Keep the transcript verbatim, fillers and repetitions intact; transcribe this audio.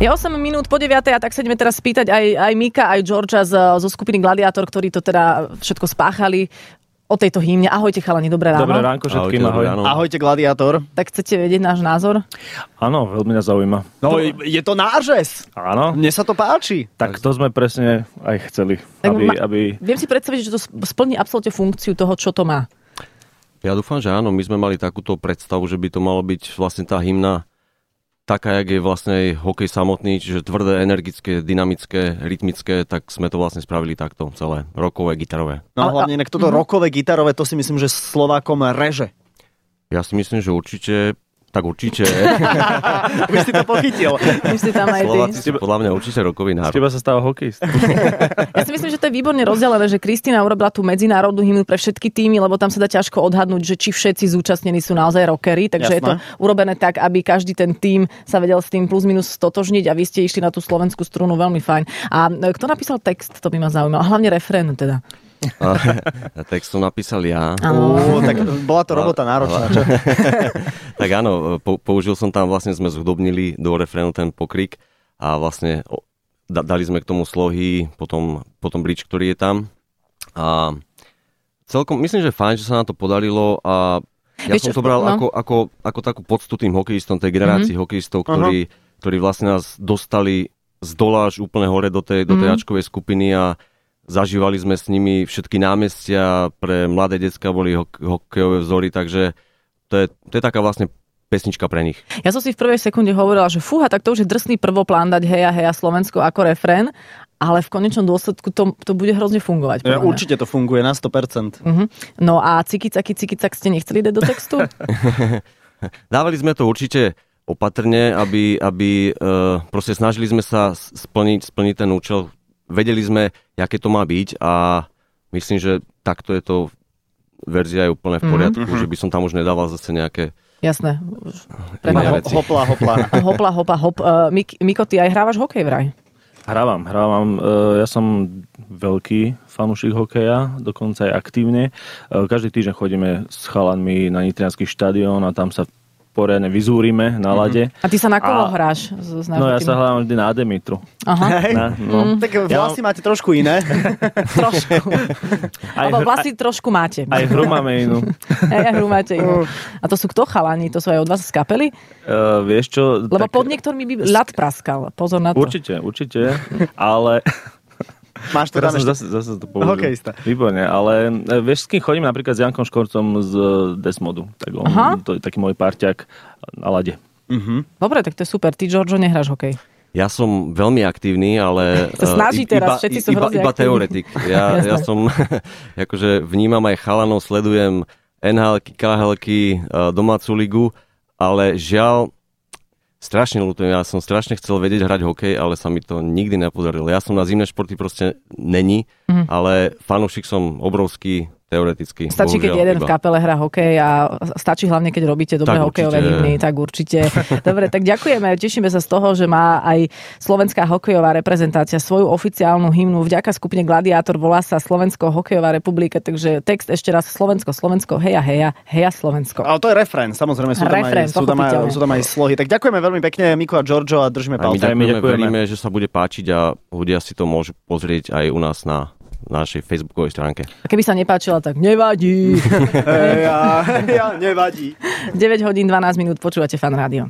Je osem minút po deviatej a tak sa ideme teraz spýtať aj, aj Mika, aj Georgia z, zo skupiny Gladiátor, ktorí to teda všetko spáchali o tejto hymne. Ahojte chalani, dobré ráno. Dobré ránko všetkým, ahoj. Ahoj. Ahojte Gladiátor. Tak chcete vedieť náš názor? Áno, veľmi nás zaujíma. No, je to nářez. Áno. Mne sa to páči. Tak to sme presne aj chceli, Tak aby, ma- aby... Viem si predstaviť, že to splní absolútne funkciu toho, čo to má. Ja dúfam, že áno. My sme mali takúto predstavu, že by to malo byť vlastne tá hymna taká, jak je vlastne aj hokej samotný, čiže tvrdé, energické, dynamické, rytmické, tak sme to vlastne spravili takto celé. Rockové, gitarové. No a hlavne inak toto rokové, gitarové, to si myslím, že Slovákom reže. Ja si myslím, že určite... Tak určite. Už si to pochytil. Už si tam aj ty. Slováci sú podľa mňa určite rokový Z národ. teba sa stáva hokejista. Ja si myslím, že to je výborne rozdelené, že Kristína urobila tú medzinárodnú hymnu pre všetky týmy, lebo tam sa dá ťažko odhadnúť, že či všetci zúčastnení sú naozaj rockery, takže Jasné. je to urobené tak, aby každý ten tím sa vedel s tým plus minus stotožniť a vy ste išli na tú slovenskú strunu, veľmi fajn. A kto napísal text, to by ma zaujímalo. A hlavne refrén teda. A text som napísal ja. Ó, tak bola to robota náročná. Čo? Tak áno, po, použil som tam, vlastne sme zhudobnili do refrénu ten pokrik a vlastne o, da, dali sme k tomu slohy, potom, potom bridge, ktorý je tam. A celkom, myslím, že fajn, že sa nám to podarilo a ja Vieš, som to bral no. ako, ako, ako takú poctu tým hokejistom, tej generácii mm-hmm. hokejistov, ktorí, ktorí vlastne nás dostali z dola až úplne hore do tej, do tej Mhm. ačkovej skupiny a zažívali sme s nimi všetky námestia, pre mladé decká boli hok- hokejové vzory, takže to je, to je taká vlastne pesnička pre nich. Ja som si v prvej sekunde hovorila, že fúha, tak to už je drsný prvoplán dať heja, heja Slovensko ako refrén, ale v konečnom dôsledku to, to bude hrozne fungovať. Ja, podľa mňa. určite to funguje na sto percent. Uh-huh. No a cikicaky, cikicak ste nechceli dať do textu? Dávali sme to určite opatrne, aby, aby uh, proste snažili sme sa splniť, splniť ten účel. Vedeli sme, aké to má byť a myslím, že takto je to verzia je úplne v poriadku, mm-hmm. že by som tam už nedával zase nejaké Jasné. iné Ho, veci. hopla, hopla. Hopla, hopa, hop. Uh, Mik- Miko, ty aj hrávaš hokej vraj? Hrávam, hrávam. Ja som veľký fanúšik hokeja, dokonca aj aktívne. Každý týždeň chodíme s chalanmi na nitriansky štadión a tam sa poriadne vyzúrime na lade. A ty sa na koho A- hráš? Z, z No ja sa hľadám vždy na Ademitru. Aha, Hej. Na, no. Tak Ja vlasy máte trošku iné. trošku. Aj, Alebo hr- vlasy trošku máte. aj hru máme inú. Aj, aj hru máte inú. A to sú kto chalani? To sú aj od vás z kapely? Uh, vieš čo? Lebo tak- pod niektorými by ľad praskal. Pozor na to. Určite, určite, ale... Máš to Teraz tam som ešte... zase, zase to použil. Hokejista. Výborne, ale e, vieš, s kým chodím napríklad s Jankom Škorcom z Desmodu. Tak on, Aha. to je taký môj parťák na lade. Mhm. Dobre, tak to je super. Ty, Giorgio, nehráš hokej. Ja som veľmi aktívny, ale... Sa snaží uh, teraz, všetci sú iba, hrozne iba aktívni. teoretik. Ja, ja som, akože vnímam aj chalanov, sledujem en há elky, ká há elky, uh, domácu ligu, ale žiaľ, strašne ľutujem, ja som strašne chcel vedieť hrať hokej, ale sa mi to nikdy nepodarilo. Ja som na zimné športy proste není, Mhm. ale fanúšik som obrovský, teoreticky. Stačí, keď bohužiaľ, jeden iba. v kapele hrá hokej a stačí hlavne, keď robíte dobré Tak hokejové určite. hymny, tak určite. Dobre, tak ďakujeme, tešíme sa z toho, že má aj slovenská hokejová reprezentácia svoju oficiálnu hymnu vďaka skupine Gladiátor, volá sa Slovensko hokejová republika, takže text ešte raz Slovensko, Slovensko, heja, heja, heja Slovensko. Ale to je refrén, samozrejme, sú tam, Refrén, aj, sú, tam aj, pochopiteľne. sú tam aj slohy. Tak ďakujeme veľmi pekne, Miko a Giorgio, a držíme A my palce. Aj my ďakujeme, ďakujeme. veríme, že sa bude páčiť a ľudia si to môžu pozrieť aj u nás na našej facebookovej stránke. A keby sa nepáčila, tak nevadí. Ja, ja, nevadí. deväť hodín dvanásť minút, počúvate Fan Rádio.